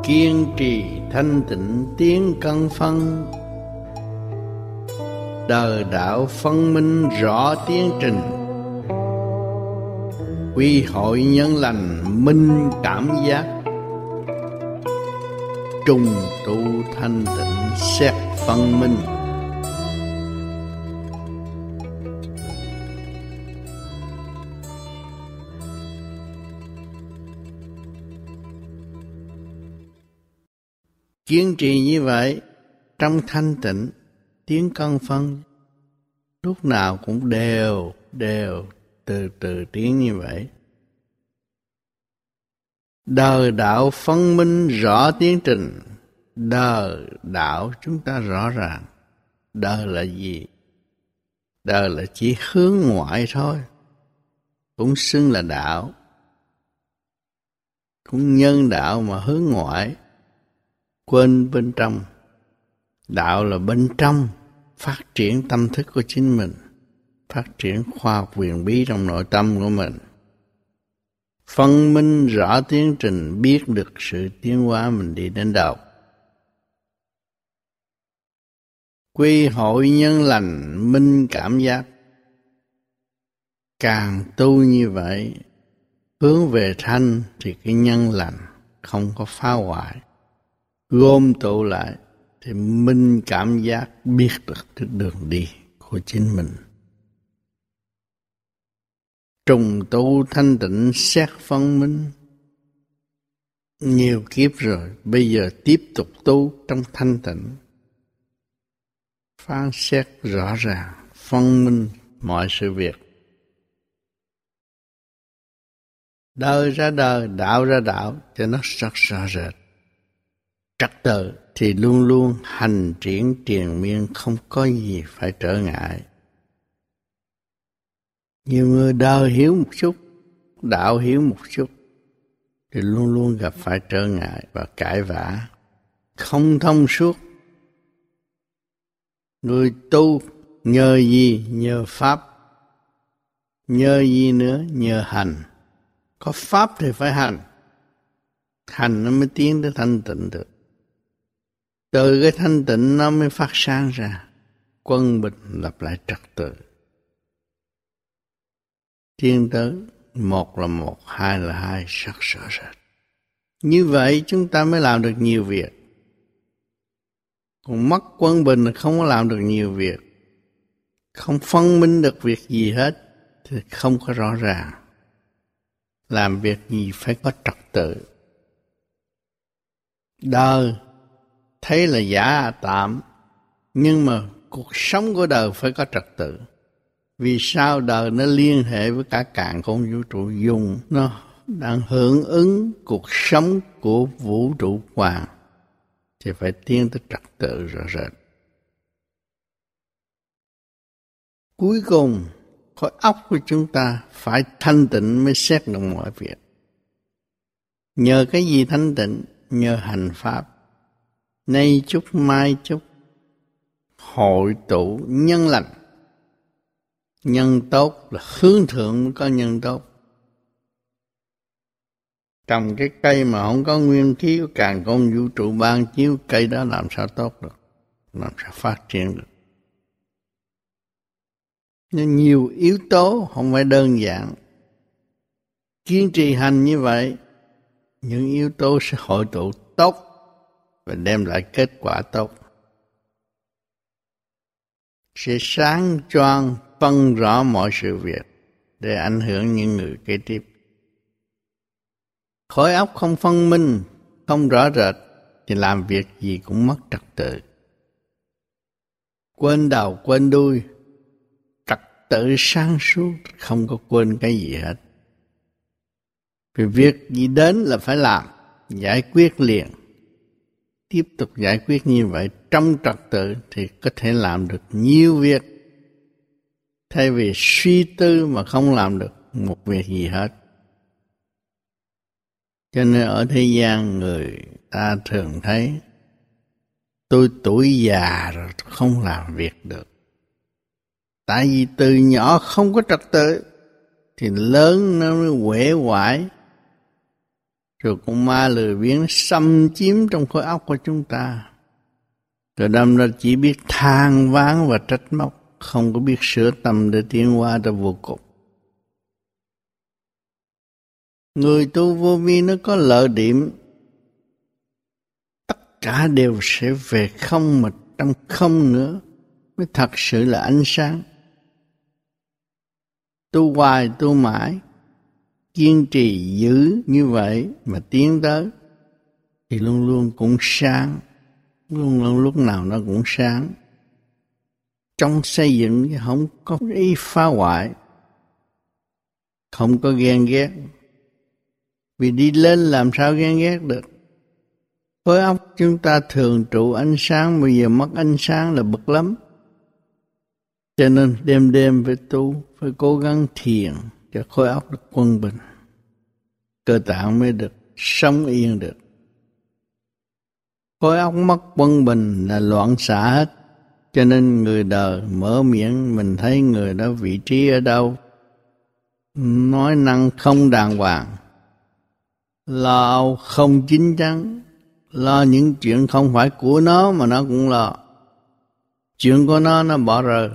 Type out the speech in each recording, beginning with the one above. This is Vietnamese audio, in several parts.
kiên trì thanh tịnh tiến căn phân, đời đạo phân minh rõ tiến trình, quy hội nhân lành minh cảm giác, trùng tu thanh tịnh xét phân minh. Kiên trì như vậy trong thanh tịnh tiến căn phân, lúc nào cũng đều từ từ tiến như vậy. Đời đạo phân minh rõ tiến trình. Đời đạo chúng ta rõ ràng. Đời là gì? Đời là chỉ hướng ngoại thôi, cũng xưng là đạo, cũng nhân đạo mà hướng ngoại, quên bên trong. Đạo là bên trong, phát triển tâm thức của chính mình, phát triển khoa học huyền bí trong nội tâm của mình, phân minh rõ tiến trình, biết được sự tiến hóa mình đi đến đâu. Quy hội nhân lành minh cảm giác. Càng tu như vậy, hướng về thanh thì cái nhân lành không có phá hoại, gom tụ lại thì minh cảm giác, biết được cái đường đi của chính mình. Trùng tu thanh tịnh xét phân minh. Nhiều kiếp rồi, bây giờ tiếp tục tu trong thanh tịnh, phán xét rõ ràng, phân minh mọi sự việc. Đời ra đời, đạo ra đạo, cho nó rất rõ rệt. Trật tự thì luôn luôn hành triển triền miên, không có gì phải trở ngại. Nhiều người đời hiểu một chút, đạo hiểu một chút, thì luôn luôn gặp phải trở ngại và cãi vã, không thông suốt. Người tu nhờ gì? Nhờ Pháp. Nhờ gì nữa? Nhờ hành. Có Pháp thì phải hành. Hành nó mới tiến tới thanh tịnh được. Từ cái thanh tịnh nó mới phát sáng ra, quân bình lập lại trật tự. Tiến tới một là một, hai là hai, rất rõ rệt. Như vậy chúng ta mới làm được nhiều việc. Còn mất quân bình là không có làm được nhiều việc, không phân minh được việc gì hết thì không có rõ ràng. Làm việc gì phải có trật tự. Đời thấy là giả tạm, nhưng mà cuộc sống của đời phải có trật tự. Vì sao? Đời nó liên hệ với cả càn khôn vũ trụ dùng, nó đang hưởng ứng cuộc sống của vũ trụ hoàng, thì phải tiến tới trật tự rõ rệt. Cuối cùng, khối óc của chúng ta phải thanh tịnh mới xét được mọi việc. Nhờ cái gì thanh tịnh? Nhờ hành Pháp. Nay chút mai chút, hội tụ nhân lành. Nhân tốt là hướng thượng mới có nhân tốt. Trồng cái cây mà không có nguyên khí của càn khôn vũ trụ ban chiếu, cây đó làm sao tốt được, làm sao phát triển được. Nhưng nhiều yếu tố không phải đơn giản. Kiên trì hành như vậy, những yếu tố sẽ hội tụ tốt và đem lại kết quả tốt. Sẽ sáng choang phân rõ mọi sự việc để ảnh hưởng những người kế tiếp. Khối óc không phân minh, không rõ rệt thì làm việc gì cũng mất trật tự. Quên đầu quên đuôi, trật tự sáng suốt, không có quên cái gì hết. Vì việc gì đến là phải làm, giải quyết liền. Tiếp tục giải quyết như vậy trong trật tự thì có thể làm được nhiều việc. Thay vì suy tư mà không làm được một việc gì hết. Cho nên ở thế gian người ta thường thấy tôi tuổi già rồi không làm việc được. Tại vì từ nhỏ không có trật tự thì lớn nó mới uể oải, rồi con ma lười biếng xâm chiếm trong khối óc của chúng ta. Rồi đâm ra chỉ biết than vãn và trách móc, không có biết sửa tâm để tiến hóa ra vô cùng. Người tu vô vi nó có lợi điểm, tất cả đều sẽ về không, mà trong không nữa mới thật sự là ánh sáng. Tu hoài tu mãi, kiên trì giữ như vậy mà tiến tới thì luôn luôn cũng sáng, luôn luôn lúc nào nó cũng sáng. Trong xây dựng không có ý phá hoại, không có ghen ghét. Vì đi lên làm sao ghen ghét được. Khối óc chúng ta thường trụ ánh sáng, bây giờ mất ánh sáng là bực lắm. Cho nên đêm đêm phải tu, phải cố gắng thiền cho khối óc được quân bình, cơ tạng mới được sống yên được. Khối óc mất quân bình là loạn xạ hết. Cho nên người đời mở miệng mình thấy người đó vị trí ở đâu, nói năng không đàng hoàng, lo không chín chắn, lo những chuyện không phải của nó mà nó cũng lo. Chuyện của nó bỏ rơi.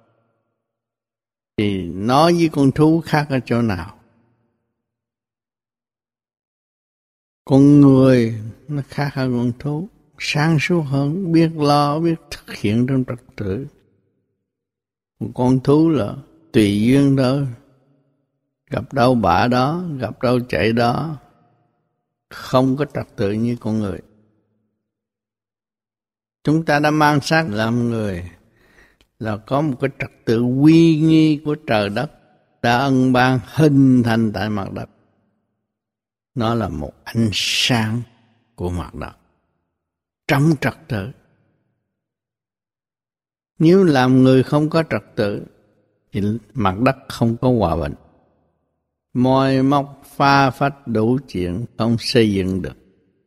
Thì nó với con thú khác ở chỗ nào? Con người nó khác hơn con thú, sáng suốt hơn, biết lo, biết thực hiện trong trật tự. Con thú là tùy duyên thôi, gặp đâu bả đó, gặp đâu chạy đó, không có trật tự như con người. Chúng ta đã mang xác làm người là có một cái trật tự uy nghi của trời đất đã ân ban hình thành tại mặt đất. Nó là một ánh sáng của mặt đất trong trật tự. Nếu làm người không có trật tự thì mặt đất không có hòa bình, moi móc pha phách đủ chuyện, không xây dựng được.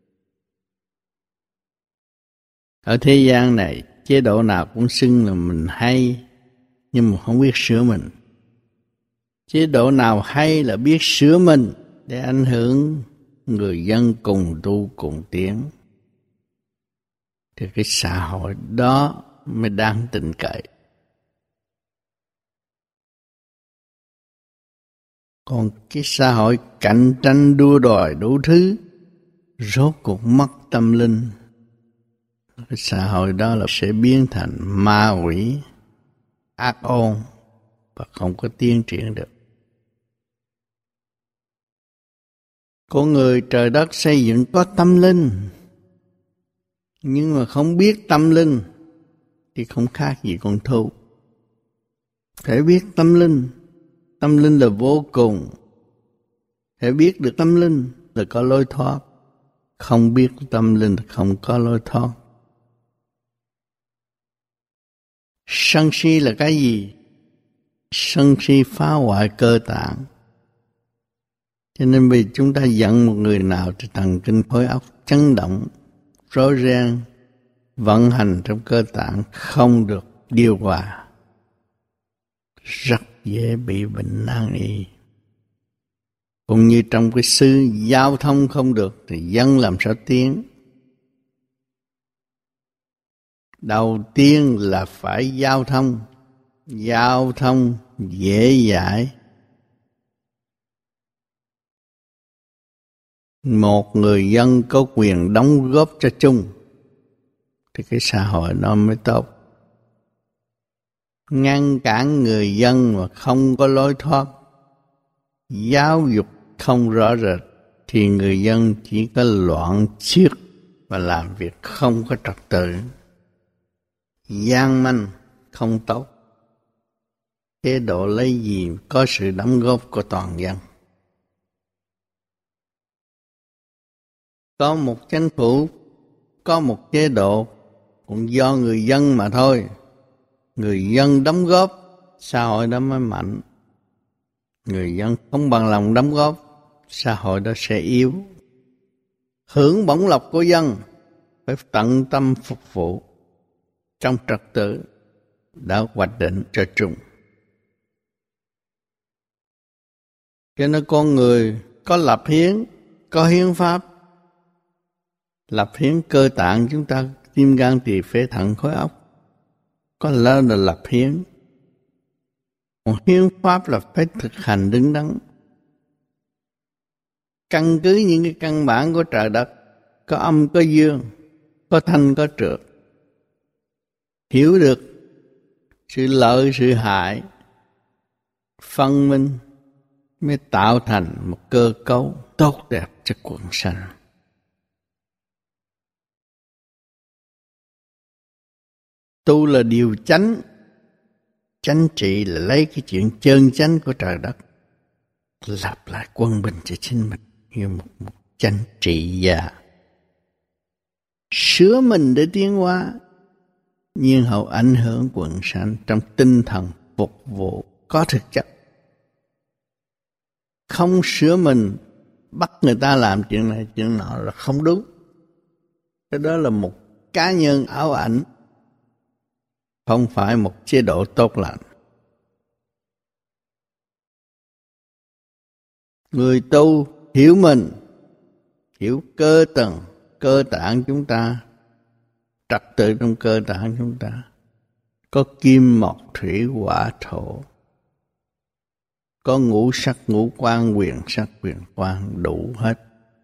Ở thế gian này, chế độ nào cũng xưng là mình hay, nhưng mà không biết sửa mình. Chế độ nào hay là biết sửa mình để ảnh hưởng người dân cùng tu cùng tiến. Thì cái xã hội đó mới đáng tin cậy. Còn cái xã hội cạnh tranh đua đòi đủ thứ, rốt cuộc mất tâm linh. Cái xã hội đó là sẽ biến thành ma quỷ, ác ôn và không có tiến triển được. Con người trời đất xây dựng có tâm linh, nhưng mà không biết tâm linh thì không khác gì con thú. Phải biết tâm linh là vô cùng. Phải biết được tâm linh là có lối thoát. Không biết tâm linh là không có lối thoát. Sân si là cái gì? Sân si phá hoại cơ tạng. Cho nên vì chúng ta giận một người nào thì thần kinh khối óc chấn động, rối ren, vận hành trong cơ tạng không được điều hòa, rất dễ bị bệnh nan y. Cũng như trong cái xứ giao thông không được thì dân làm sao tiến? Đầu tiên là phải giao thông dễ dãi. Một người dân có quyền đóng góp cho chung thì cái xã hội nó mới tốt. Ngăn cản người dân mà không có lối thoát, giáo dục không rõ rệt thì người dân chỉ có loạn chiết và làm việc không có trật tự, gian manh, không tốt. Chế độ lấy gì có sự đóng góp của toàn dân. Có một chính phủ, có một chế độ cũng do người dân mà thôi. Người dân đóng góp, xã hội đó mới mạnh. Người dân không bằng lòng đóng góp, xã hội đó sẽ yếu. Hưởng bổng lộc của dân, phải tận tâm phục vụ trong trật tự đã hoạch định cho chung. Cho nên con người có lập hiến, có hiến pháp lập hiến cơ tạng chúng ta, tim gan tỳ phế thận khối óc, có là lập hiến. Còn hiến pháp là phải thực hành đứng đắn, căn cứ những cái căn bản của trời đất, có âm có dương, có thanh có trượt, hiểu được sự lợi sự hại, phân minh mới tạo thành một cơ cấu tốt đẹp cho quần sanh. Tu là điều chánh, chánh trị là lấy cái chuyện chân chánh của trời đất lặp lại quân bình cho chính mình như một chánh trị gia, sửa mình để tiến hóa, nhiên hậu ảnh hưởng quần sanh trong tinh thần phục vụ có thực chất. Không sửa mình bắt người ta làm chuyện này chuyện nọ là không đúng. Cái đó là một cá nhân ảo ảnh, không phải một chế độ tốt lành. Người tu hiểu mình, hiểu cơ tầng, cơ tạng chúng ta, trật tự trong cơ tạng chúng ta, có kim mộc thủy hỏa thổ, có ngũ sắc ngũ quan quyền sắc quyền quan đủ hết.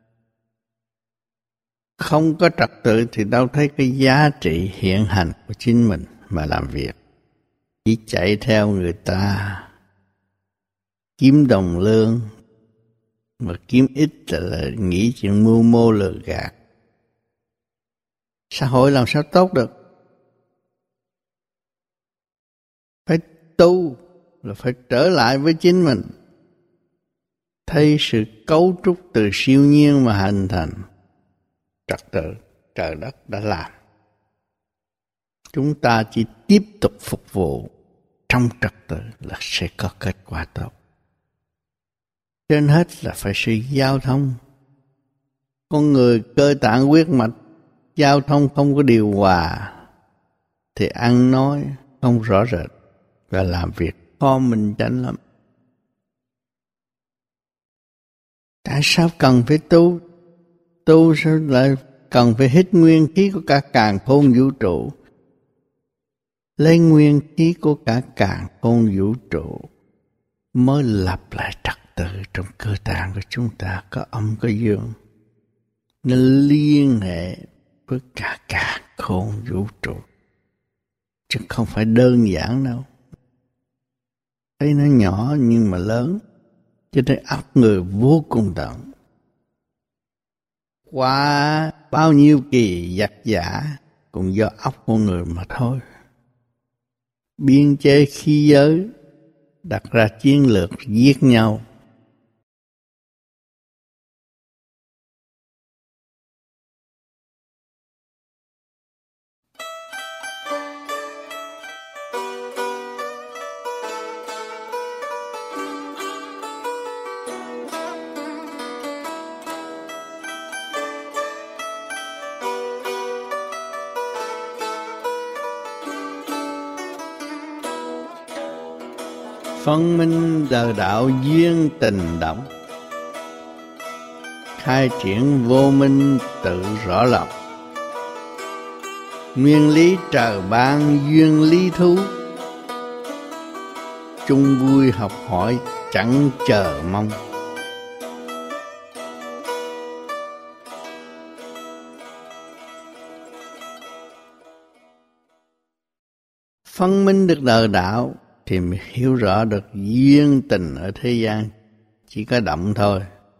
Không có trật tự thì đâu thấy cái giá trị hiện hành của chính mình mà làm việc. Chỉ chạy theo người ta, kiếm đồng lương, mà kiếm ít là nghĩ chuyện mưu mô lừa gạt. Xã hội làm sao tốt được? Phải tu là phải trở lại với chính mình, thấy sự cấu trúc từ siêu nhiên mà hình thành trật tự trời đất đã làm. Chúng ta chỉ tiếp tục phục vụ trong trật tự là sẽ có kết quả tốt. Trên hết là phải sự giao thông. Con người cơ tạng huyết mạch giao thông không có điều hòa thì ăn nói không rõ rệt và làm việc khó minh chánh lắm. Tại sao cần phải tu? Tu sao lại cần phải hít nguyên khí của cả càn khôn vũ trụ, lấy nguyên khí của cả càn khôn vũ trụ mới lập lại trật tự trong cơ tạng của chúng ta, có âm có dương, nó liên hệ với cả càn khôn vũ trụ, chứ không phải đơn giản đâu. Thấy nó nhỏ nhưng mà lớn, cho nên óc người vô cùng tận. Qua bao nhiêu kỳ giặc giả cũng do óc con người mà thôi. Biên chế khí giới đặt ra chiến lược giết nhau. Phân minh đời đạo duyên tình động, khai triển vô minh tự rõ lòng. Nguyên lý trời ban duyên lý thú, chung vui học hỏi chẳng chờ mong. Phân minh được đời đạo thì mới hiểu rõ được duyên tình ở thế gian chỉ có động thôi.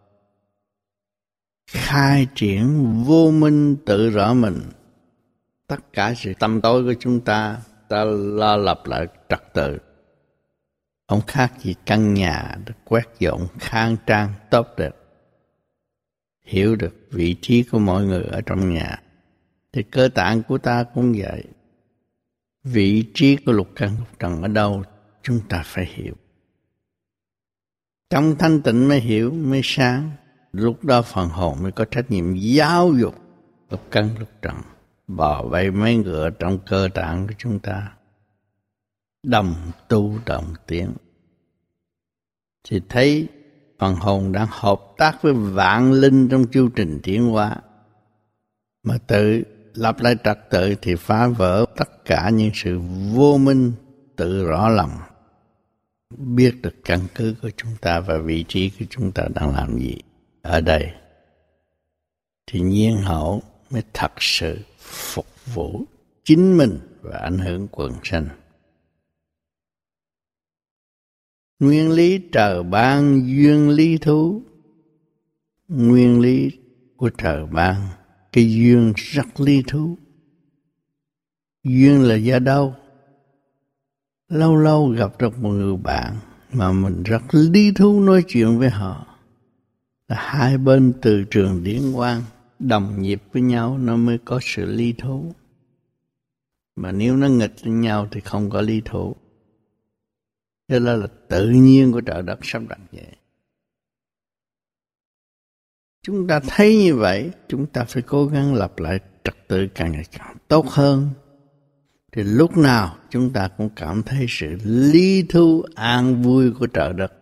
Khai triển vô minh tự rõ mình. Tất cả sự tâm tối của chúng ta lo lập lại trật tự. Không khác gì căn nhà được quét dọn khang trang tốt đẹp. Hiểu được vị trí của mọi người ở trong nhà thì cơ tạng của ta cũng vậy. Vị trí của lục căn lục trần ở đâu chúng ta phải hiểu. Trong thanh tịnh mới hiểu, mới sáng. Lúc đó phần hồn mới có trách nhiệm giáo dục lục căn lục trần, bò bay mấy ngựa trong cơ tạng của chúng ta, đồng tu đồng tiến. Thì thấy phần hồn đang hợp tác với vạn linh trong chu trình tiến hóa, mà tự lập lại trật tự thì phá vỡ tất cả những sự vô minh, tự rõ lòng, biết được căn cứ của chúng ta và vị trí của chúng ta đang làm gì ở đây, thì nhiên hậu mới thật sự phục vụ chính mình và ảnh hưởng quần sanh. Nguyên lý trời ban duyên lý thú. Nguyên lý của trời ban, cái duyên rất lý thú. Duyên là do đâu? Lâu lâu gặp được một người bạn mà mình rất lý thú nói chuyện với họ, là hai bên từ trường điển quang đồng nhịp với nhau nó mới có sự lý thú. Mà nếu nó nghịch với nhau thì không có lý thú. Thế là tự nhiên của trời đất sắp đặt vậy. Chúng ta thấy như vậy, chúng ta phải cố gắng lập lại trật tự càng ngày càng tốt hơn. Thì lúc nào chúng ta cũng cảm thấy sự lý thú an vui của trời đất.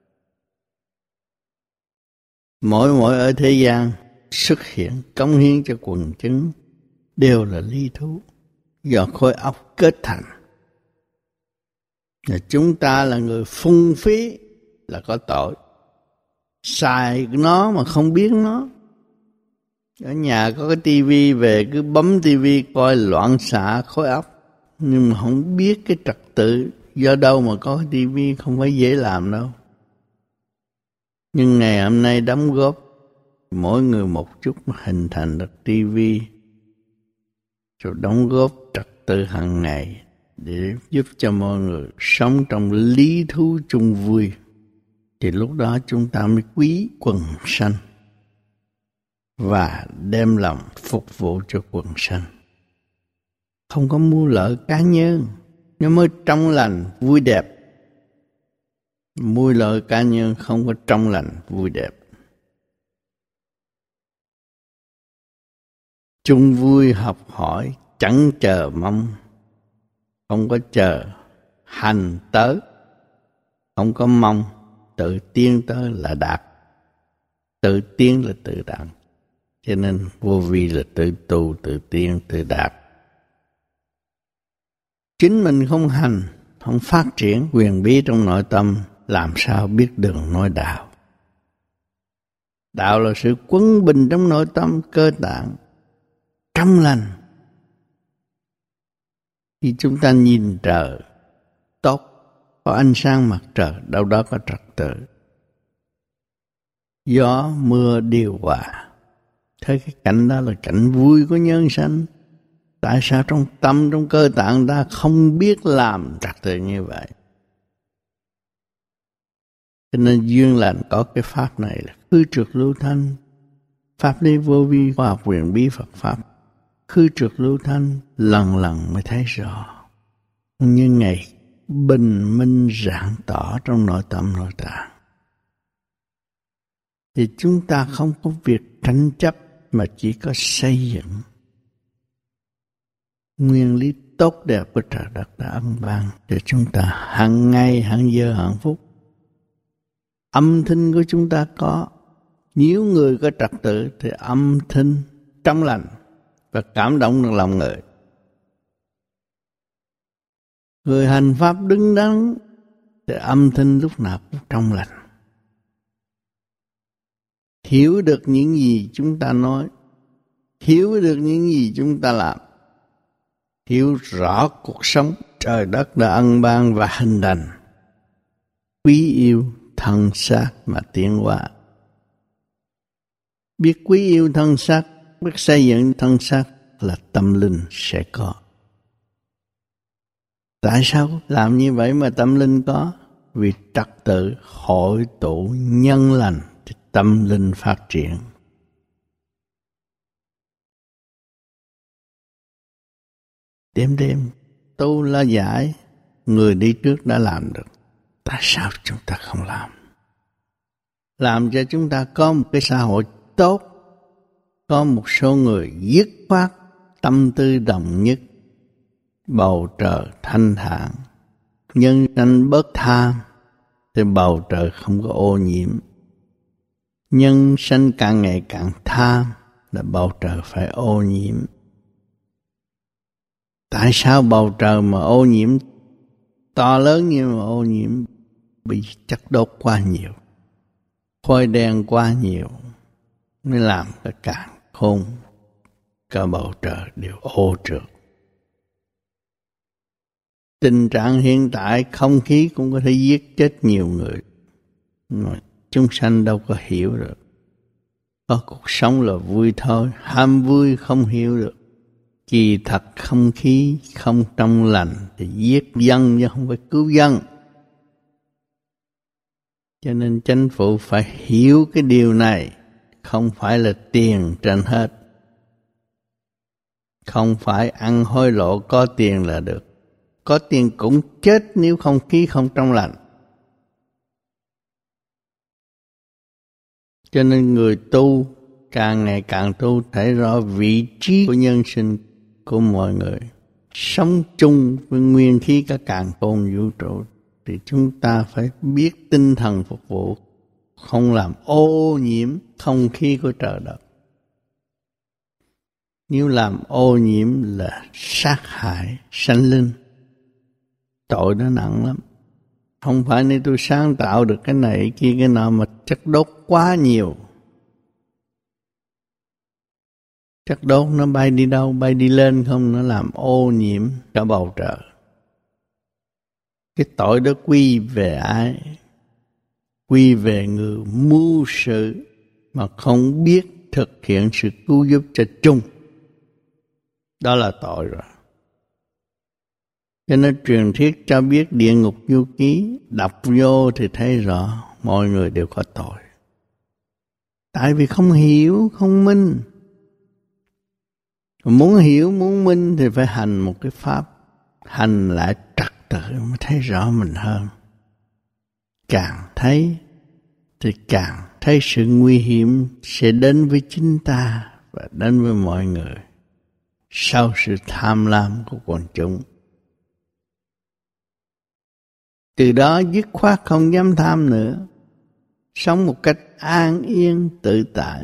Mỗi ở thế gian xuất hiện cống hiến cho quần chúng đều là lý thú do khối óc kết thành. Và chúng ta là người phung phí là có tội. Xài nó mà không biết nó. Ở nhà có cái tivi về cứ bấm tivi coi loạn xạ khối óc, nhưng mà không biết cái trật tự do đâu mà có cái tivi, không phải dễ làm đâu. Nhưng ngày hôm nay đóng góp mỗi người một chút mà hình thành được tivi, rồi đóng góp trật tự hàng ngày để giúp cho mọi người sống trong lý thú chung vui, thì lúc đó chúng ta mới quý quần sanh và đem lòng phục vụ cho quần sanh. Không có mưu lợi cá nhân, nó mới trong lành vui đẹp. Mưu lợi cá nhân không có trong lành vui đẹp. Chung vui học hỏi chẳng chờ mong, không có chờ hành tới, không có mong, tự tiến tới là đạt. Tự tiến là tự đạt. Cho nên vô vi là tự tu, tự tiến, tự đạt. Chính mình không hành, không phát triển quyền bí trong nội tâm, làm sao biết đường nói đạo. Đạo là sự quân bình trong nội tâm cơ tạng, trong lành. Khi chúng ta nhìn trời tốt, có ánh sáng mặt trời, đâu đó có trật tự. Gió, mưa điều hòa. Thấy cái cảnh đó là cảnh vui của nhân sanh. Tại sao trong tâm, trong cơ tạng ta không biết làm trật tự như vậy? Cho nên duyên lành có cái pháp này là khư trượt lưu thanh. Pháp lý vô vi, khoa học quyền bí Phật Pháp. Khư trượt lưu thanh, lần lần mới thấy rõ. Như ngày bình minh rạng tỏ trong nội tâm nội tạng. Thì chúng ta không có việc tranh chấp mà chỉ có xây dựng. Nguyên lý tốt đẹp của trời đất đã ân ban cho chúng ta hàng ngày, hàng giờ, hàng phút. Âm thanh của chúng ta có. Nếu người có trật tự thì âm thanh trong lành và cảm động được lòng người. Người hành pháp đứng đắn thì âm thanh lúc nào cũng trong lành. Hiểu được những gì chúng ta nói, hiểu được những gì chúng ta làm, hiểu rõ cuộc sống trời đất đã ân ban và hình thành. Quý yêu thân xác mà tiến hóa. Biết quý yêu thân xác, biết xây dựng thân xác là tâm linh sẽ có. Tại sao làm như vậy mà tâm linh có? Vì trật tự hội tụ nhân lành thì tâm linh phát triển. Đêm tu la giải, người đi trước đã làm được. Tại sao chúng ta không làm? Làm cho chúng ta có một cái xã hội tốt, có một số người dứt khoát, tâm tư đồng nhất, bầu trời thanh thản, nhân sanh bớt tham, thì bầu trời không có ô nhiễm, Nhân sanh càng ngày càng tham là bầu trời phải ô nhiễm. Tại sao bầu trời mà ô nhiễm to lớn như mà ô nhiễm? Bị chất đốt quá nhiều, khói đen quá nhiều, mới làm cái càn khôn, cả bầu trời đều ô trượt. Tình trạng hiện tại không khí cũng có thể giết chết nhiều người, mà chúng sanh đâu có hiểu được. Có cuộc sống là vui thôi, ham vui không hiểu được. Kỳ thật không khí không trong lành thì giết dân chứ không phải cứu dân. Cho nên chính phủ phải hiểu cái điều này, không phải là tiền trên hết. Không phải ăn hối lộ có tiền là được. Có tiền cũng chết nếu không khí không trong lành. Cho nên người tu càng ngày càng tu thấy rõ vị trí của nhân sinh của mọi người. Sống chung với nguyên khí cả càn khôn vũ trụ thì chúng ta phải biết tinh thần phục vụ, không làm ô nhiễm không khí của trời đất. Nếu làm ô nhiễm là sát hại sanh linh, tội nó nặng lắm. Không phải nếu tôi sáng tạo được cái này cái kia cái nọ mà chất đốt quá nhiều. Chất đốt nó bay đi đâu? Bay đi lên không? Nó làm ô nhiễm cả bầu trời. Cái tội đó quy về ai? Quy về người mưu sự mà không biết thực hiện sự cứu giúp cho chung. Đó là tội rồi. Cho nên truyền thuyết cho biết địa ngục du ký, đọc vô thì thấy rõ mọi người đều có tội. Tại vì không hiểu, không minh. Muốn hiểu, muốn minh thì phải hành một cái pháp, hành lại trật tự mới thấy rõ mình hơn. Càng thấy thì càng thấy sự nguy hiểm sẽ đến với chính ta và đến với mọi người sau sự tham lam của quần chúng. Từ đó dứt khoát không dám tham nữa, sống một cách an yên tự tại,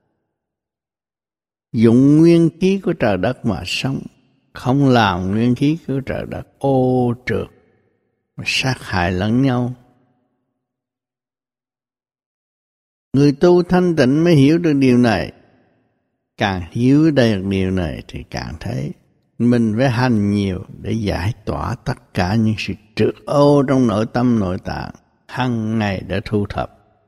dụng nguyên khí của trời đất mà sống, không làm nguyên khí của trời đất ô trượt mà sát hại lẫn nhau. Người tu thanh tịnh mới hiểu được điều này. Càng hiểu được điều này thì càng thấy mình phải hành nhiều để giải tỏa tất cả những sự trượt ô trong nội tâm nội tạng, hằng ngày để thu thập.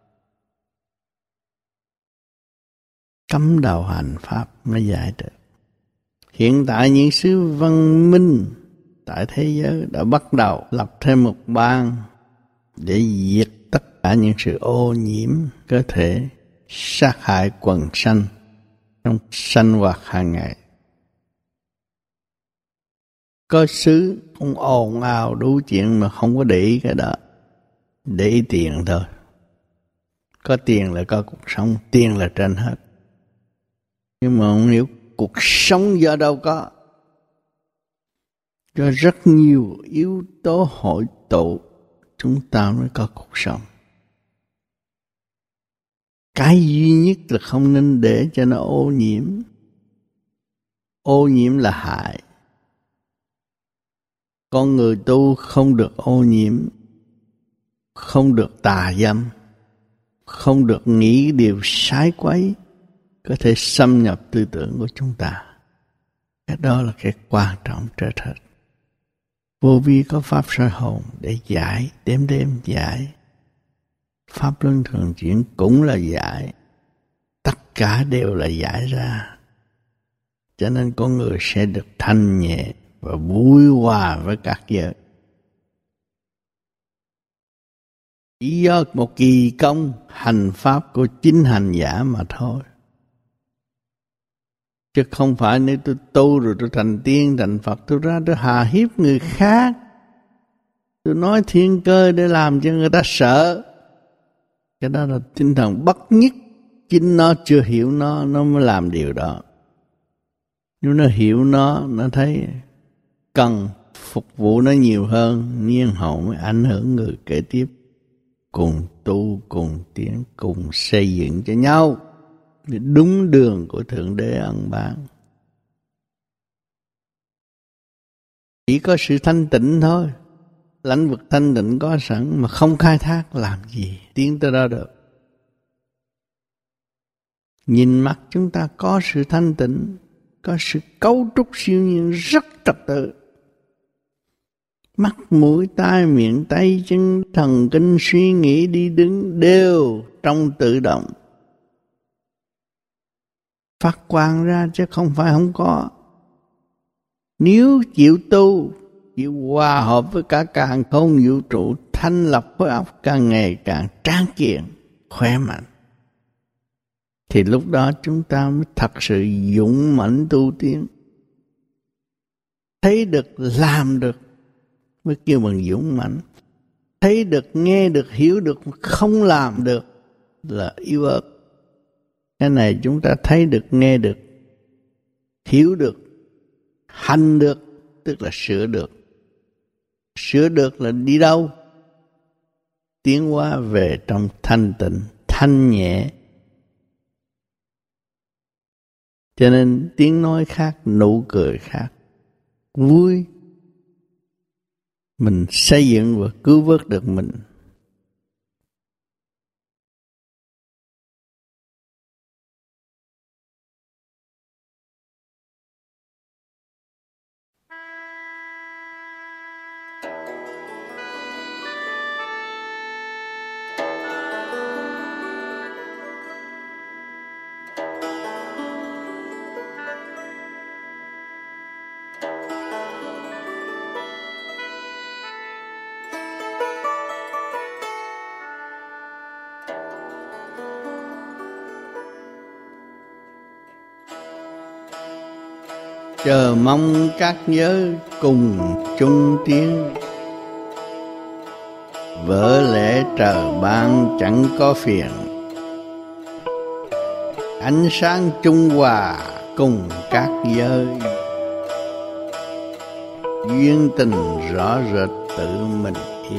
Cấm đầu hành pháp mới giải được. Hiện tại những xứ văn minh tại thế giới đã bắt đầu lập thêm một ban để diệt tất cả những sự ô nhiễm cơ thể, sát hại quần sanh trong sinh hoạt hàng ngày. Có xứ cũng ồn ào đủ chuyện mà không có để ý cái đó, để ý tiền thôi. Có tiền là có cuộc sống, tiền là trên hết. Nhưng mà không hiểu cuộc sống do đâu có. Cho rất nhiều yếu tố hội tụ chúng ta mới có cuộc sống. Cái duy nhất là không nên để cho nó ô nhiễm. Ô nhiễm là hại. Con người tu không được ô nhiễm, không được tà dâm, không được nghĩ điều sai quấy có thể xâm nhập tư tưởng của chúng ta. Cái đó là cái quan trọng trở thật. Vô vi có pháp soi hồn để giải, đêm giải. Pháp luân thường chuyển cũng là giải. Tất cả đều là giải ra. Cho nên con người sẽ được thanh nhẹ và vui hòa với các giới. Chỉ do một kỳ công hành pháp của chính hành giả mà thôi. Chứ không phải nếu tôi tu rồi tôi thành tiên, thành Phật, tôi ra tôi hà hiếp người khác. Tôi nói thiên cơ để làm cho người ta sợ. Cái đó là tinh thần bất nhất. Chính nó chưa hiểu nó mới làm điều đó. Nếu nó hiểu nó thấy cần phục vụ nó nhiều hơn, nhiên hậu mới ảnh hưởng người kế tiếp. cùng tu, cùng tiến, cùng xây dựng cho nhau để đúng đường của Thượng Đế ân ban. Chỉ có sự thanh tịnh thôi. Lãnh vực thanh tịnh có sẵn mà không khai thác làm gì tiến tới đó được. Nhìn mặt chúng ta có sự thanh tịnh, có sự cấu trúc siêu nhiên rất trật tự. Mắt, mũi, tai, miệng, tay, chân, thần kinh, suy nghĩ, đi đứng đều trong tự động. Phát quang ra chứ không phải không có. Nếu chịu tu, chịu hòa hợp với cả càn khôn vũ trụ, thanh lập khối óc càng ngày càng tráng kiện, khỏe mạnh, thì lúc đó chúng ta mới thật sự dũng mãnh tu tiến. Thấy được, làm được mới kêu bằng dũng mãnh. Thấy được, nghe được, hiểu được, không làm được là yếu ớt. Cái này chúng ta thấy được, nghe được, hiểu được, hành được, tức là sửa được. Sửa được là đi đâu? Tiến hóa về trong thanh tịnh, thanh nhẹ. Cho nên tiếng nói khác, nụ cười khác, vui. Mình xây dựng và cứu vớt được mình. Chờ mong các giới cùng chung tiến, vỡ lẽ trời ban chẳng có phiền. Ánh sáng trung hòa cùng các giới, duyên tình rõ rệt tự mình yên.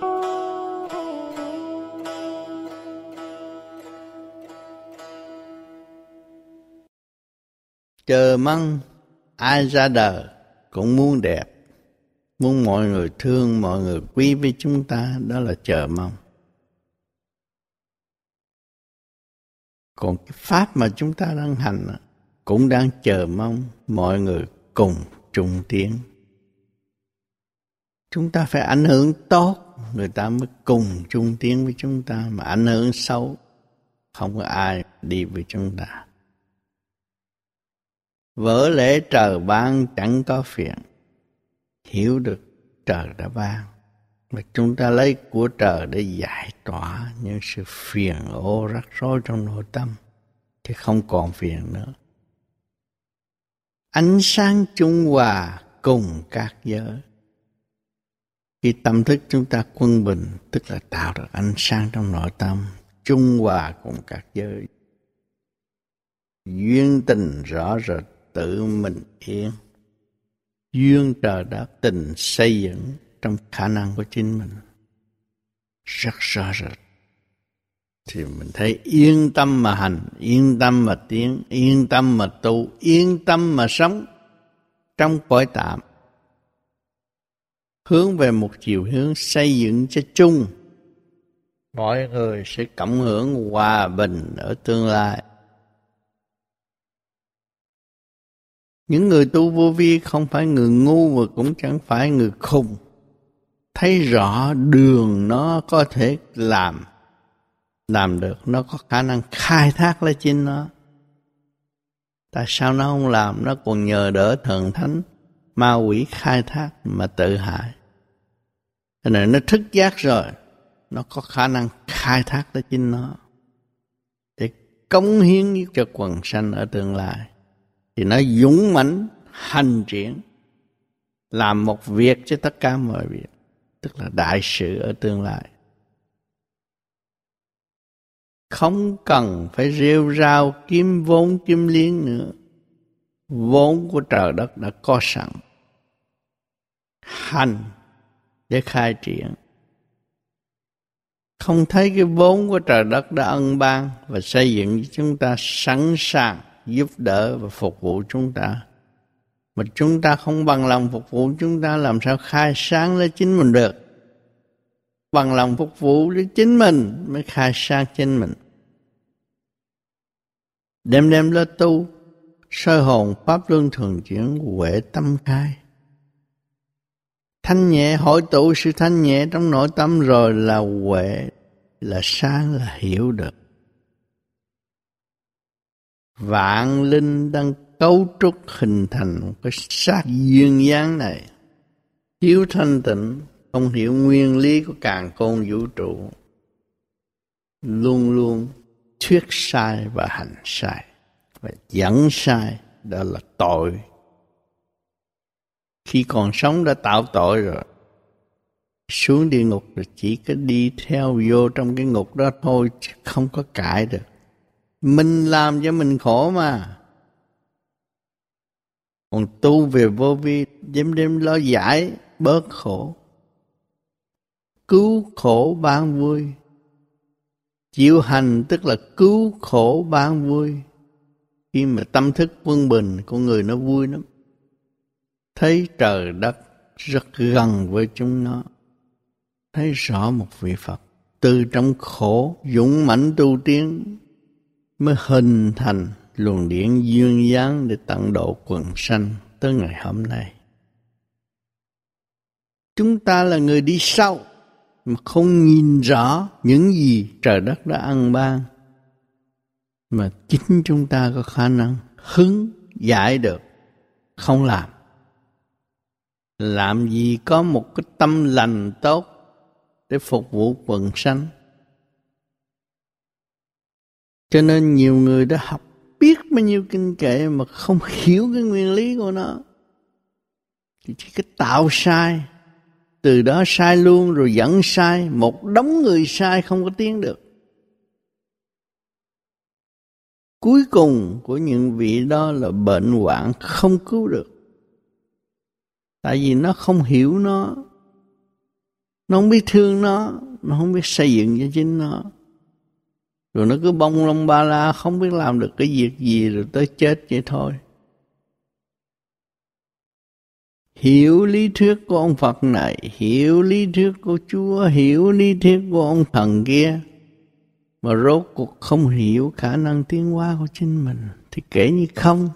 Chờ mong ai ra đời cũng muốn đẹp, muốn mọi người thương, mọi người quý với chúng ta, đó là chờ mong. Còn cái pháp mà chúng ta đang hành cũng đang chờ mong mọi người cùng chung tiến. Chúng ta phải ảnh hưởng tốt, người ta mới cùng chung tiến với chúng ta, mà ảnh hưởng xấu, không có ai đi với chúng ta. Vỡ lẽ trời ban chẳng có phiền, hiểu được trời đã ban, mà chúng ta lấy của trời để giải tỏa những sự phiền ô rắc rối trong nội tâm, thì không còn phiền nữa. Ánh sáng trung hòa cùng các giới. Khi tâm thức chúng ta quân bình, tức là tạo được ánh sáng trong nội tâm, trung hòa cùng các giới. Duyên tình rõ rệt tự mình yên. Duyên trời đất tình xây dựng trong khả năng của chính mình rất rõ rệt. Thì mình thấy yên tâm mà hành, yên tâm mà tiến, yên tâm mà tu, yên tâm mà sống trong cõi tạm, hướng về một chiều hướng xây dựng cho chung. Mọi người sẽ cộng hưởng hòa bình ở tương lai. Những người tu vô vi không phải người ngu và cũng chẳng phải người khùng. Thấy rõ đường nó có thể làm được, nó có khả năng khai thác lấy chính nó. Tại sao nó không làm, nó còn nhờ đỡ thần thánh, ma quỷ khai thác mà tự hại. Cho nên nó thức giác rồi, nó có khả năng khai thác lấy chính nó để cống hiến cho quần sanh ở tương lai. Thì nó dũng mãnh hành triển, làm một việc cho tất cả mọi việc, tức là đại sự ở tương lai. Không cần phải rêu rao kiếm vốn kiếm liếng nữa. Vốn của trời đất đã có sẵn. Hành để khai triển. không thấy cái vốn của trời đất đã ân ban và xây dựng cho chúng ta, sẵn sàng giúp đỡ và phục vụ chúng ta. Mà chúng ta không bằng lòng phục vụ chúng ta, làm sao khai sáng lấy chính mình được? Bằng lòng phục vụ lấy chính mình mới khai sáng chính mình. Đêm đêm lo tu, soi hồn pháp luân thường chuyển, huệ tâm khai. Thanh nhẹ hội tụ sự thanh nhẹ trong nội tâm rồi là huệ, là sáng, là hiểu được. Vạn linh đang cấu trúc hình thành một cái xác duyên dáng này. Thiếu thanh tịnh, không hiểu nguyên lý của càn khôn vũ trụ, luôn luôn thuyết sai và hành sai và dẫn sai, đó là tội. Khi còn sống đã tạo tội rồi, xuống địa ngục rồi chỉ có đi theo vô trong cái ngục đó thôi, chứ không có cãi được. Mình làm cho mình khổ mà. Còn tu về vô vi, đêm đêm lo giải bớt khổ, cứu khổ ban vui. Chịu hành tức là cứu khổ ban vui. Khi mà tâm thức quân bình, con người nó vui lắm. Thấy trời đất rất gần với chúng nó, thấy rõ một vị Phật từ trong khổ dũng mãnh tu tiến mới hình thành luồng điển duyên dáng để tận độ quần sanh tới ngày hôm nay. Chúng ta là người đi sau mà không nhìn rõ những gì trời đất đã ân ban, mà chính chúng ta có khả năng hứng giải được, không làm. Làm gì có một cái tâm lành tốt để phục vụ quần sanh. Cho nên nhiều người đã học biết bao nhiêu kinh kệ mà không hiểu cái nguyên lý của nó, chỉ cái tạo sai, từ đó sai luôn rồi dẫn sai, một đống người sai không có tiến được. Cuối cùng của những vị đó là bệnh hoạn không cứu được. Tại vì nó không hiểu nó không biết thương nó không biết xây dựng cho chính nó. Rồi nó cứ bông lông ba la, không biết làm được cái việc gì, rồi tới chết vậy thôi. Hiểu lý thuyết của ông Phật này, hiểu lý thuyết của Chúa, hiểu lý thuyết của ông thần kia, mà rốt cuộc không hiểu khả năng tiến hóa của chính mình, thì kể như không.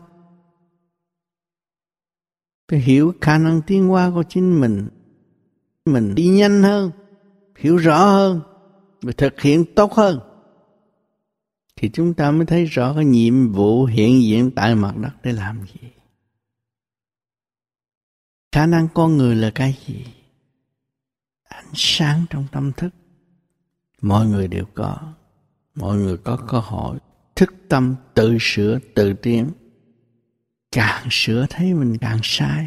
Phải hiểu khả năng tiến hóa của chính mình đi nhanh hơn, hiểu rõ hơn và thực hiện tốt hơn, thì chúng ta mới thấy rõ cái nhiệm vụ hiện diện tại mặt đất để làm gì. Khả năng con người là cái gì? Ánh sáng trong tâm thức. Mọi người đều có. Mọi người có cơ hội thức tâm tự sửa, tự tiến. Càng sửa thấy mình càng sai.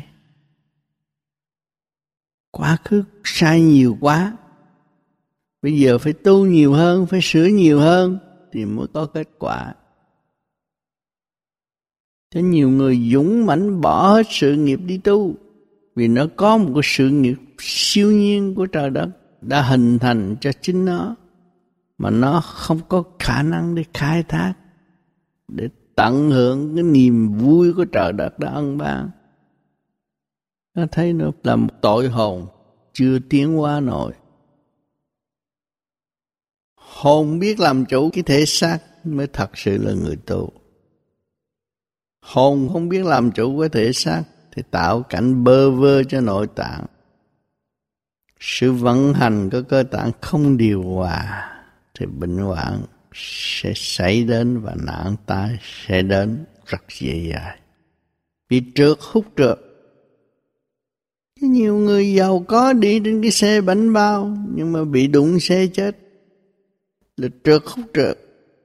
Quá khứ sai nhiều quá. Bây giờ phải tu nhiều hơn, phải sửa nhiều hơn thì mới có kết quả. Cho nhiều người dũng mãnh bỏ hết sự nghiệp đi tu, vì nó có một cái sự nghiệp siêu nhiên của trời đất đã hình thành cho chính nó, mà nó không có khả năng để khai thác, để tận hưởng cái niềm vui của trời đất đã ân ban. Nó thấy nó là một tội hồn chưa tiến hóa nổi. Hồn biết làm chủ cái thể xác mới thật sự là người tu. Hồn không biết làm chủ cái thể xác thì tạo cảnh bơ vơ cho nội tạng. Sự vận hành của cơ tạng không điều hòa thì bệnh hoạn sẽ xảy đến và nạn tai sẽ đến rất dễ dàng. Bị trượt hút trượt. Nhiều người giàu có đi trên cái xe bánh bao nhưng mà bị đụng xe chết là trượt hút trượt.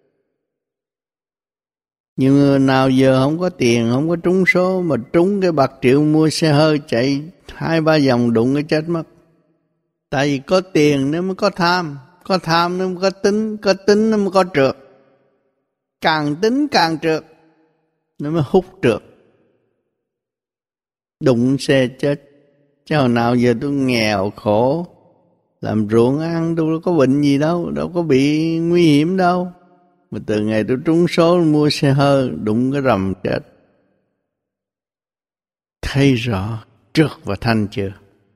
Nhiều người nào giờ không có tiền, không có trúng số mà trúng cái bạc triệu mua xe hơi chạy 2-3 vòng đụng cái chết mất. Tại vì có tiền nên mới có tham nên mới có tính nên mới có trượt. Càng tính càng trượt nên mới hút trượt. Đụng xe chết. Chứ hồi nào giờ tôi nghèo khổ, làm ruộng ăn tôi đâu có bệnh gì đâu, đâu có bị nguy hiểm đâu. Mà từ ngày tôi trúng số mua xe hơi đụng cái rầm chết. Thấy rõ trượt và thanh chưa?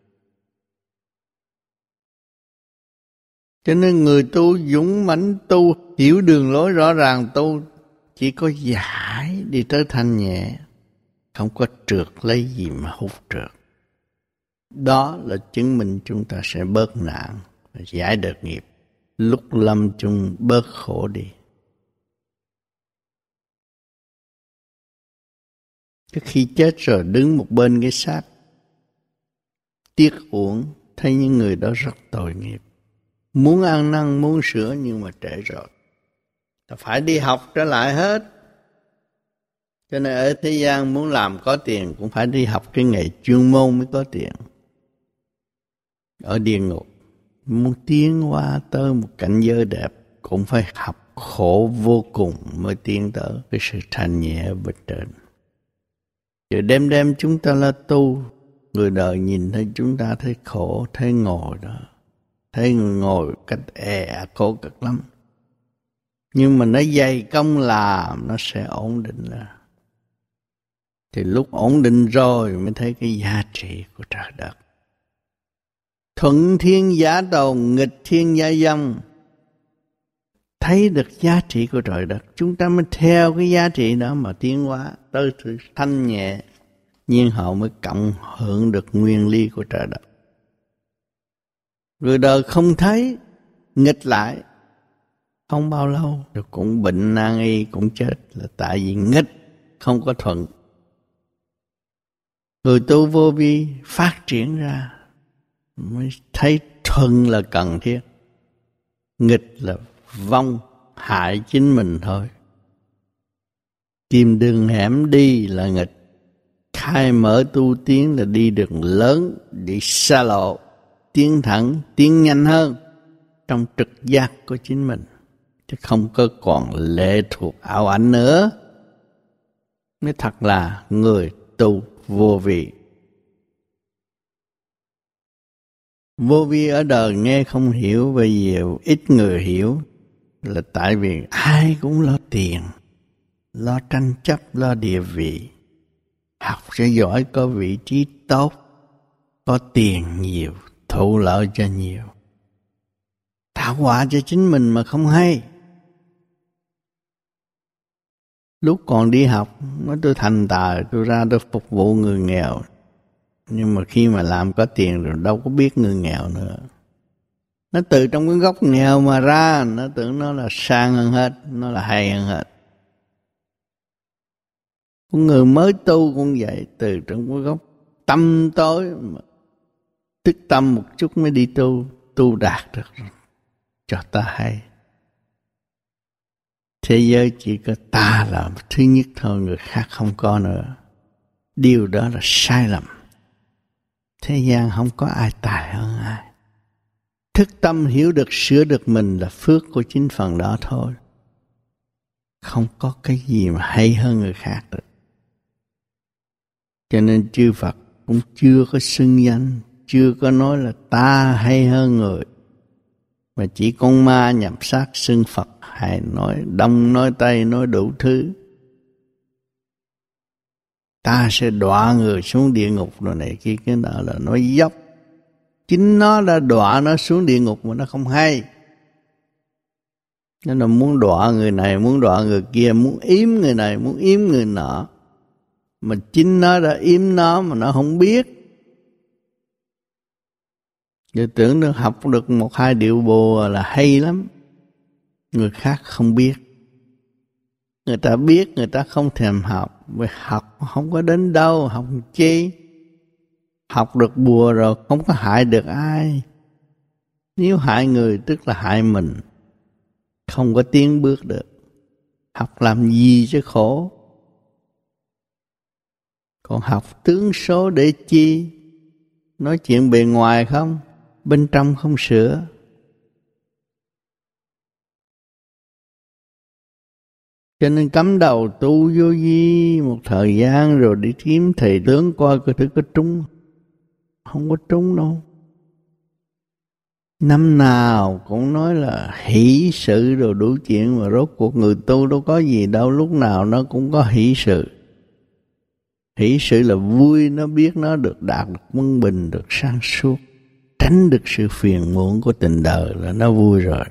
Cho nên người tu dũng mãnh tu, hiểu đường lối rõ ràng tu, chỉ có giải đi tới thanh nhẹ, không có trượt lấy gì mà hút trượt. Đó là chứng minh chúng ta sẽ bớt nạn và giải được nghiệp, lúc lâm chung bớt khổ đi. Trước khi chết rồi đứng một bên cái xác tiếc uổng, thấy những người đó rất tội nghiệp. Muốn ăn năn, muốn sửa nhưng mà trễ rồi. Ta phải đi học trở lại hết. Cho nên ở thế gian muốn làm có tiền cũng phải đi học cái nghề chuyên môn mới có tiền. Ở địa ngục muốn tiến hóa tới một cảnh giới đẹp cũng phải học khổ vô cùng mới tiến tới cái sự thanh nhẹ ở bên trên. Rồi đêm chúng ta là tu, người đời nhìn thấy chúng ta thấy khổ, thấy ngồi đó, thấy người ngồi cách khổ cực lắm. Nhưng mà nó dày công làm nó sẽ ổn định ra. Thì lúc ổn định rồi mới thấy cái giá trị của trời đất. Thuận thiên giả tồn, nghịch thiên giả dâm. Thấy được giá trị của trời đất, chúng ta mới theo cái giá trị đó mà tiến hóa tới sự thanh nhẹ, nhiên hậu mới cộng hưởng được nguyên lý của trời đất. Người đời không thấy, nghịch lại, không bao lâu rồi cũng bệnh nan y, cũng chết, là tại vì nghịch không có thuận. Người tu vô vi phát triển ra mới thấy thuận là cần thiết, nghịch là vong hại chính mình thôi. Tìm đường hẻm đi là nghịch, khai mở tu tiến là đi đường lớn, đi xa lộ, tiến thẳng, tiến nhanh hơn trong trực giác của chính mình, chứ không có còn lệ thuộc ảo ảnh nữa. Mới thật là người tu vô vi. Vô vi ở đời nghe không hiểu, bởi vì ít người hiểu, là tại vì ai cũng lo tiền, lo tranh chấp, lo địa vị. Học sẽ giỏi, có vị trí tốt, có tiền nhiều, thụ lợi cho nhiều, tạo họa cho chính mình mà không hay. Lúc còn đi học, nói tôi thành tài, tôi ra tôi phục vụ người nghèo. Nhưng mà khi mà làm có tiền rồi đâu có biết người nghèo nữa. Nó từ trong cái góc nghèo mà ra, nó tưởng nó là sang hơn hết, nó là hay hơn hết. Con người mới tu cũng vậy, từ trong cái góc tâm tối, tức tâm một chút mới đi tu đạt được cho ta hay. Thế giới chỉ có ta là thứ nhất thôi, người khác không có nữa. Điều đó là sai lầm. Thế gian không có ai tài hơn ai. Thức tâm hiểu được, sửa được mình là phước của chính phần đó thôi. Không có cái gì mà hay hơn người khác được. Cho nên chư Phật cũng chưa có xưng danh, chưa có nói là ta hay hơn người. Mà chỉ con ma nhập xác xưng Phật, hay nói đông nói tây, nói đủ thứ. Ta sẽ đọa người xuống địa ngục rồi này kia, cái đó là nói dốc. Chính nó đã đọa nó xuống địa ngục mà nó không hay. Nó là muốn đọa người này, muốn đọa người kia, muốn yếm người này, muốn yếm người nọ. Mà chính nó đã yếm nó mà nó không biết. Giờ tưởng nó học được 1-2 điệu bộ là hay lắm. Người khác không biết. Người ta biết, người ta không thèm học. Vì học không có đến đâu, học chi. Học được bùa rồi không có hại được ai. Nếu hại người tức là hại mình. Không có tiến bước được. Học làm gì chứ khổ. Còn học tướng số để chi? Nói chuyện bề ngoài không, bên trong không sửa. Cho nên cắm đầu tu vô vi một thời gian rồi đi kiếm thầy tướng coi coi thử có trúng. Không có trúng đâu. Năm nào cũng nói là hỷ sự rồi đủ chuyện, mà rốt cuộc người tu đâu có gì đâu, lúc nào nó cũng có hỷ sự. Hỷ sự là vui, nó biết nó được đạt được quân bình, được sáng suốt, tránh được sự phiền muộn của tình đời là nó vui rồi.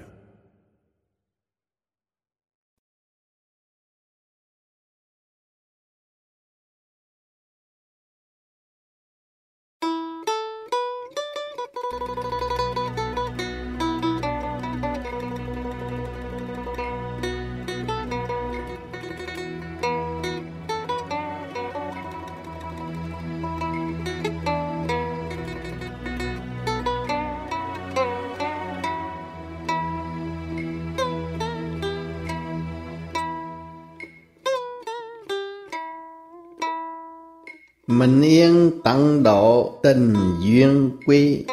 Mình yên tận độ tình duyên quy,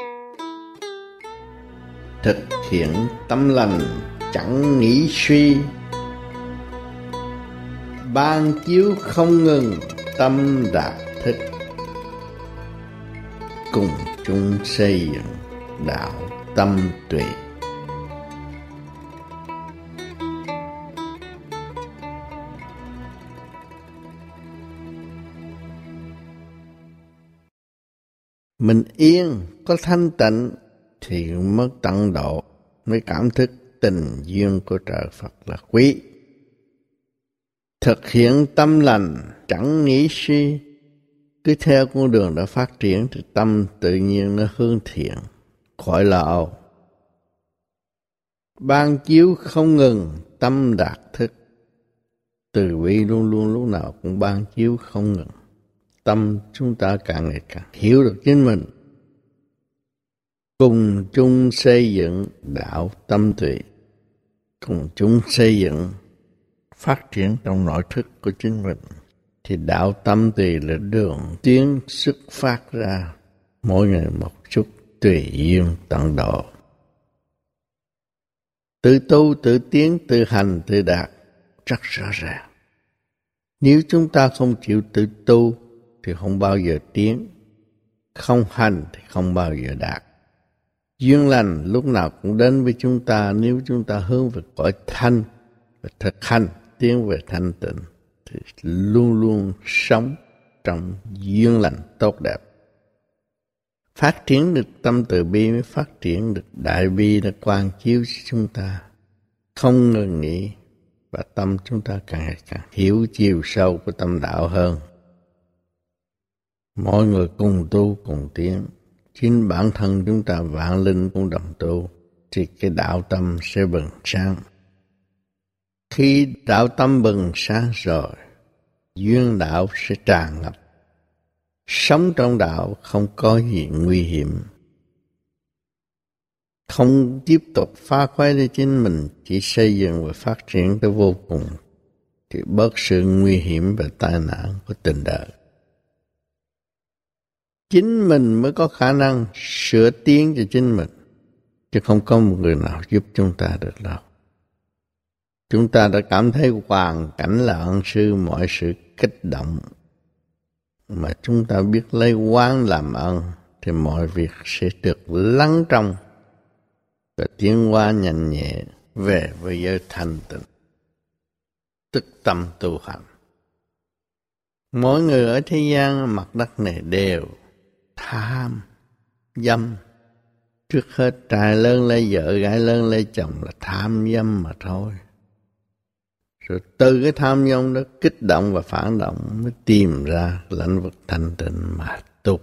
thực hiện tâm lành chẳng nghĩ suy. Ban chiếu không ngừng tâm đạt thích, cùng chung xây dựng đạo tâm tuệ. Mình yên có thanh tịnh thì mới tận độ, mới cảm thức tình duyên của trời Phật là quý. Thực hiện tâm lành chẳng nghĩ suy, cứ theo con đường đã phát triển thì tâm tự nhiên nó hướng thiện, khỏi lo âu. Ban chiếu không ngừng tâm đạt thức, từ bi luôn luôn lúc nào cũng ban chiếu không ngừng. Tâm chúng ta càng ngày càng hiểu được chính mình, cùng chung xây dựng đạo tâm tuệ, cùng chung xây dựng phát triển trong nội thức của chính mình, thì đạo tâm tuệ là đường tiến xuất phát ra mỗi ngày một chút tùy duyên tận độ. Tự tu, tự tiến, tự hành, tự đạt rất rõ ràng. Nếu chúng ta không chịu tự tu thì không bao giờ tiến, không hành thì không bao giờ đạt. Duyên lành lúc nào cũng đến với chúng ta nếu chúng ta hướng về cõi thanh và thực hành tiến về thanh tịnh thì luôn luôn sống trong duyên lành tốt đẹp. Phát triển được tâm từ bi mới phát triển được đại bi đã quang chiếu cho chúng ta, không ngừng nghỉ, và tâm chúng ta càng ngày càng hiểu chiều sâu của tâm đạo hơn. Mọi người cùng tu cùng tiến, chính bản thân chúng ta vạn linh cũng đồng tu, thì cái đạo tâm sẽ bừng sáng. Khi đạo tâm bừng sáng rồi, duyên đạo sẽ tràn ngập. Sống trong đạo không có gì nguy hiểm. Không tiếp tục phá khoái để chính mình, chỉ xây dựng và phát triển tới vô cùng, thì bớt sự nguy hiểm và tai nạn của tình đời. Chính mình mới có khả năng sửa tiến cho chính mình, chứ không có một người nào giúp chúng ta được đâu. Chúng ta đã cảm thấy hoàn cảnh là ân sư, mọi sự kích động, mà chúng ta biết lấy oán làm ân thì mọi việc sẽ được lắng trong và tiến hóa nhanh nhẹ về với giới thanh tịnh, tức tâm tu hành. Mỗi người ở thế gian mặt đất này đều tham, dâm. Trước hết trai lớn lấy vợ, gái lớn lấy chồng là tham dâm mà thôi. Rồi từ cái tham dâm đó kích động và phản động mới tìm ra lãnh vực thanh tịnh mà tu.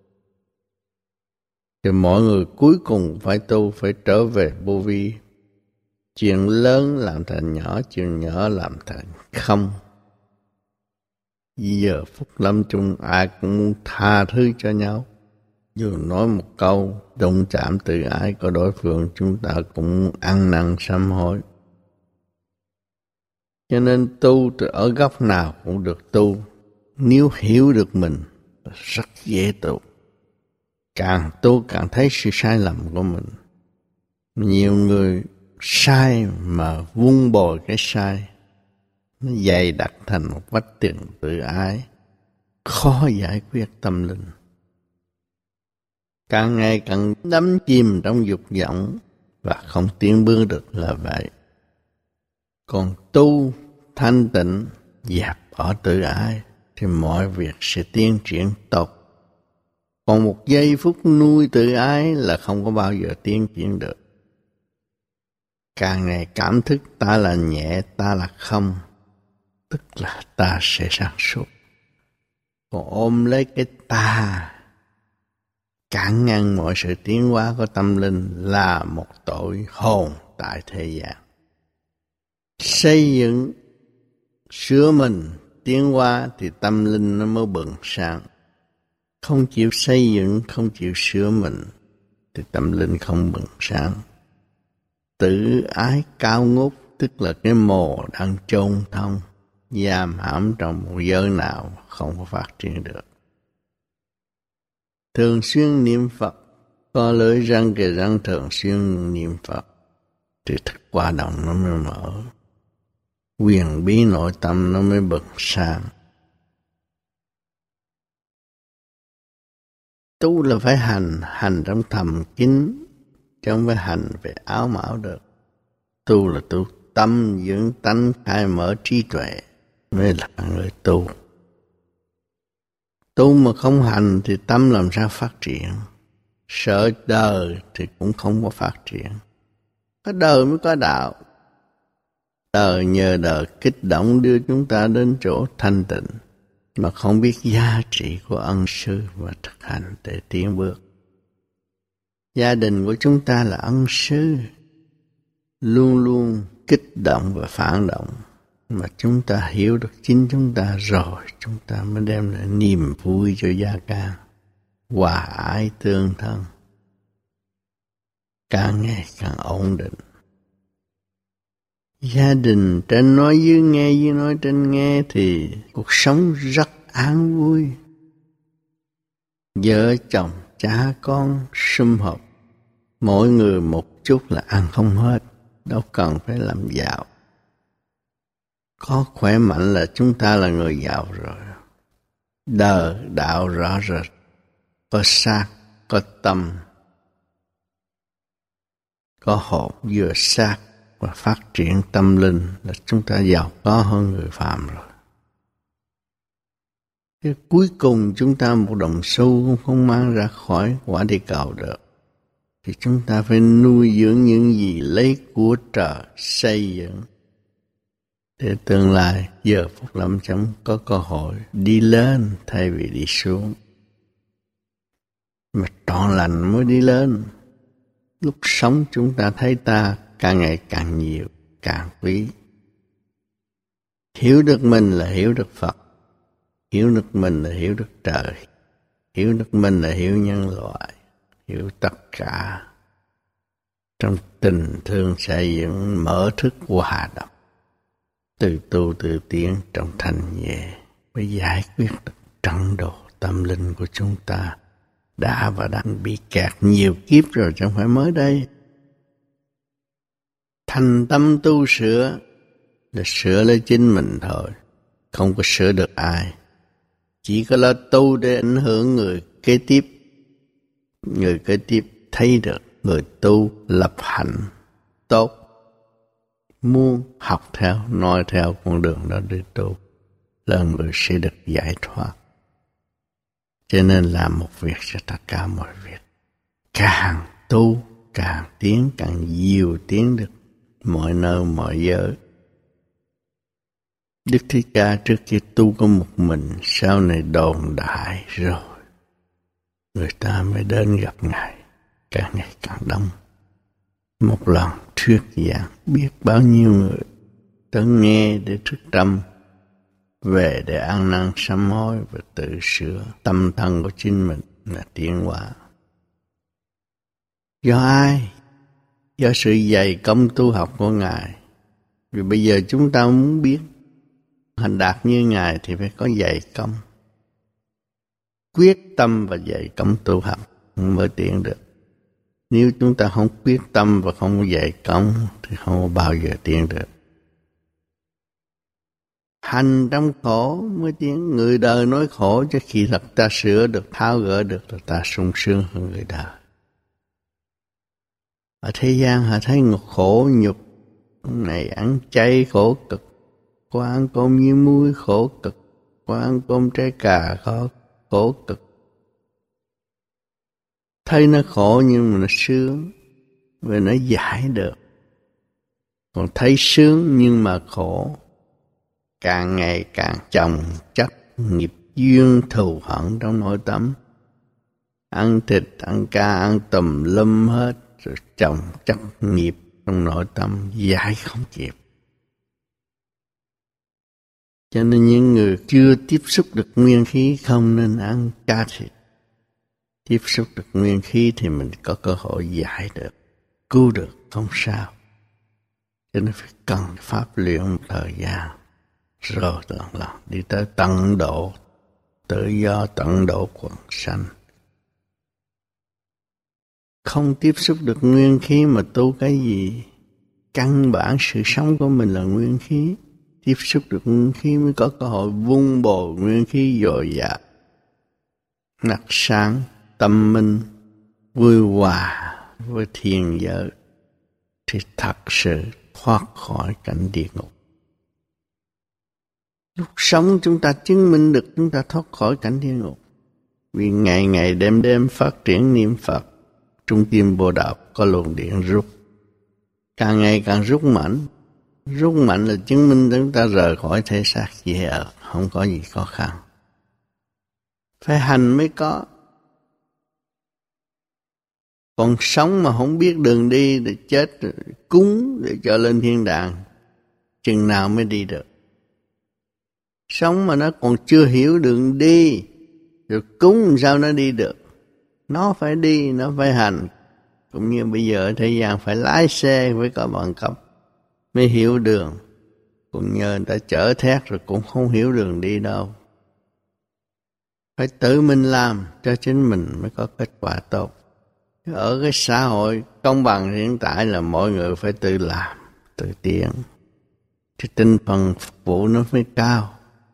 Thì mọi người cuối cùng phải tu, phải trở về vô vi. Chuyện lớn làm thành nhỏ, chuyện nhỏ làm thành không. Giờ phút lâm chung ai cũng muốn tha thứ cho nhau. Dù nói một câu đụng chạm từ ái của đối phương, chúng ta cũng ăn năn sám hối. Cho nên tu ở góc nào cũng được tu. Nếu hiểu được mình rất dễ tu. Càng tu càng thấy sự sai lầm của mình. Nhiều người sai mà vun bồi cái sai, nó dày đặc thành một vách tường tự ái, khó giải quyết tâm linh. càng ngày càng đắm chìm trong dục vọng và không tiến bước được là vậy. Còn tu thanh tịnh, dẹp bỏ tự ái thì mọi việc sẽ tiến triển tốt. Còn một giây phút nuôi tự ái là không có bao giờ tiến triển được. Càng ngày cảm thức ta là nhẹ, ta là không, tức là ta sẽ sáng suốt. Còn ôm lấy cái ta, cản ngăn mọi sự tiến hóa của tâm linh là một tội hồn tại thế gian. Xây dựng, sửa mình, tiến hóa thì tâm linh nó mới bừng sáng. Không chịu xây dựng, không chịu sửa mình thì tâm linh không bừng sáng. Tự ái cao ngút tức là cái mồ đang chôn thông, giam hãm trong một giới nào không có phát triển được. Thường xuyên niệm Phật, có lưỡi răng kề răng thường xuyên niệm Phật thì thức qua động nó mới mở, quyền bí nội tâm nó mới bừng sáng. Tu là phải hành trong thầm kín, chứ không phải hành về áo mão được. Tu là tu tâm dưỡng tánh, khai mở trí tuệ mới là người tu. Tu mà không hành thì tâm làm sao phát triển? Sợ đời thì cũng không có phát triển. Có đời mới có đạo. Đời nhờ đời kích động đưa chúng ta đến chỗ thanh tịnh, mà không biết giá trị của ân sư và thực hành để tiến bước. Gia đình của chúng ta là ân sư, luôn luôn kích động và phản động. Mà chúng ta hiểu được chính chúng ta rồi, chúng ta mới đem lại niềm vui cho gia can, hòa ái tương thân, càng ngày càng ổn định. Gia đình trên nói dưới nghe, dưới nói trên nghe thì cuộc sống rất an vui. Vợ chồng, cha con sum họp, mỗi người một chút là ăn không hết, đâu cần phải làm giàu. Có khỏe mạnh là chúng ta là người giàu rồi. Đời đạo rõ rệt, có xác, có tâm, có hồn vừa xác và phát triển tâm linh là chúng ta giàu có hơn người phàm rồi. Cái cuối cùng chúng ta một đồng xu cũng không mang ra khỏi quả địa cầu được. Thì chúng ta phải nuôi dưỡng những gì lấy của trời xây dựng, để tương lai giờ phút lâm chung có cơ hội đi lên thay vì đi xuống. Mà trọn lành mới đi lên. Lúc sống chúng ta thấy ta càng ngày càng nhiều, càng quý. Hiểu được mình là hiểu được Phật, hiểu được mình là hiểu được trời, hiểu được mình là hiểu nhân loại, hiểu tất cả. Trong tình thương xây dựng mở thức hòa đồng, từ tu từ tiến trong thanh nhẹ mới giải quyết được trận đồ tâm linh của chúng ta đã và đang bị kẹt nhiều kiếp rồi, chẳng phải mới đây. Thành tâm tu sửa là sửa lấy chính mình thôi, không có sửa được ai. Chỉ có là tu để ảnh hưởng người kế tiếp. Người kế tiếp thấy được người tu lập hạnh tốt, muốn học theo, nói theo con đường đó để tu, là người sẽ được giải thoát. Cho nên làm một việc cho tất cả mọi việc. Càng tu, càng tiến, càng nhiều tiến được mọi nơi, mọi giới. Đức Thích Ca trước kia tu có một mình, sau này đồn đại rồi, người ta mới đến gặp Ngài, càng ngày càng đông. Một lần thuyết giảng biết bao nhiêu người tới nghe để thức tâm, về để ăn năn sám hối và tự sửa tâm thân của chính mình là tiến hóa. Do ai? Do sự dày công tu học của Ngài. Vì bây giờ chúng ta muốn biết hành đạt như Ngài thì phải có dày công, quyết tâm và dày công tu học mới tiến được. Nếu chúng ta không quyết tâm và không dày công thì không bao giờ tiến được. Hành trong khổ mới tiến. Người đời nói khổ chứ khi thật ta sửa được, tháo gỡ được là ta sung sướng hơn người đời. Ở thế gian họ thấy khổ nhục, này ăn chay khổ cực, có ăn cơm với muối khổ cực, có ăn cơm trái cà khổ cực. Thấy nó khổ nhưng mà nó sướng, vì nó giải được. Còn thấy sướng nhưng mà khổ, càng ngày càng chồng chất nghiệp duyên thù hận trong nội tâm. Ăn thịt, ăn cá, ăn tùm lum hết, rồi chồng chất nghiệp trong nội tâm, giải không kịp. Cho nên những người chưa tiếp xúc được nguyên khí không nên ăn cá thịt. Tiếp xúc được nguyên khí thì mình có cơ hội giải được, cứu được, không sao. Cho nên phải cần pháp luyện một thời gian, rồi lần lần đi tới tận độ, tự do tận độ quần sanh. Không tiếp xúc được nguyên khí mà tu cái gì? Căn bản sự sống của mình là nguyên khí. Tiếp xúc được nguyên khí mới có cơ hội vun bồi nguyên khí dồi dào, nặc sáng, tâm minh, vui hòa với thiên giới, thì thật sự thoát khỏi cảnh địa ngục. Lúc sống chúng ta chứng minh được chúng ta thoát khỏi cảnh địa ngục. Vì ngày ngày đêm đêm phát triển niệm Phật, trung tim Bồ Đạo có luồng điện rút, càng ngày càng rút mạnh. Rút mạnh là chứng minh chúng ta rời khỏi thể xác dễ ở, không có gì khó khăn. Phải hành mới có. Còn sống mà không biết đường đi thì chết, cúng để cho lên thiên đàng, chừng nào mới đi được. Sống mà nó còn chưa hiểu đường đi, rồi cúng làm sao nó đi được. Nó phải đi, nó phải hành. Cũng như bây giờ ở thế gian phải lái xe, phải có bằng cấp mới hiểu đường. Cũng như người ta chở thét rồi cũng không hiểu đường đi đâu. Phải tự mình làm cho chính mình mới có kết quả tốt. Ở cái xã hội công bằng hiện tại là mọi người phải tự làm, tự tiến, thì tinh thần phục vụ nó mới cao.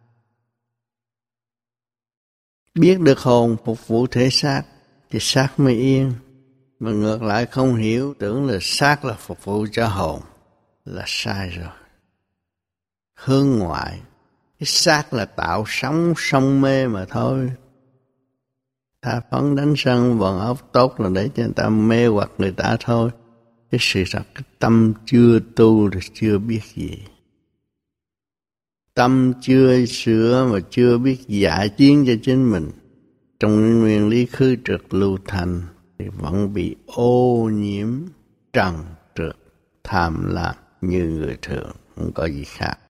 Biết được hồn phục vụ thể xác thì xác mới yên. Mà ngược lại không hiểu, tưởng là xác là phục vụ cho hồn, là sai rồi. Hướng ngoại, cái xác là tạo sống sông mê mà thôi. Tha phấn đánh sân vận ốc tốt là để cho người ta mê hoặc người ta thôi. Cái sự thật cái tâm chưa tu thì chưa biết gì. Tâm chưa sửa mà chưa biết giải chiến cho chính mình. Trong nguyên lý khứ trượt lưu thành thì vẫn bị ô nhiễm, trần trượt, tham lam như người thường, không có gì khác.